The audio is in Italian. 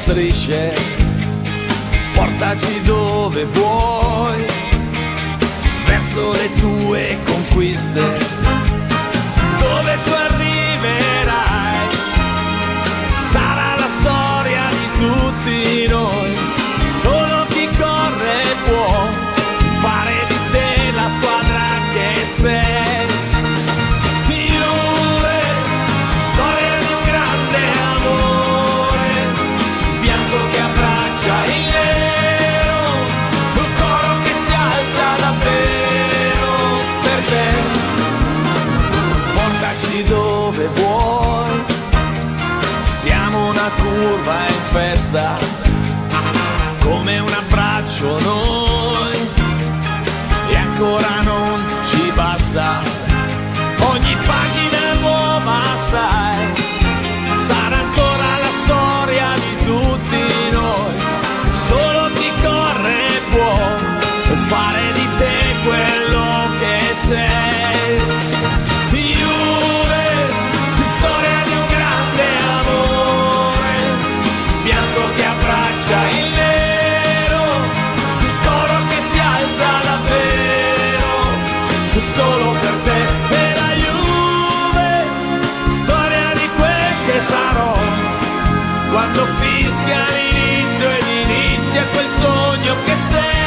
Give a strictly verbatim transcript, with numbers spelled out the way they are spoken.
strisce, portaci dove vuoi, verso le tue conquiste, dove tu arriverai, sarà la storia di tutti noi, solo chi corre può fare di te la squadra che sei. Fiore, storia di un grande amore, bianco che abbraccia il nero, un coro che si alza davvero per te. Portaci dove vuoi, siamo una curva in festa, come un abbraccio noi, e ancora non ci basta. Ogni pagina nuova, sai, sarà ancora la storia di tutti noi, solo chi corre può fare di te quello che sei. Fiore, storia di un grande amore, bianco che abbraccia il nero, il coro che si alza davvero, solo per te. E la Juve, storia di quel che sarò, quando fischia l'inizio ed inizia quel sogno che sei.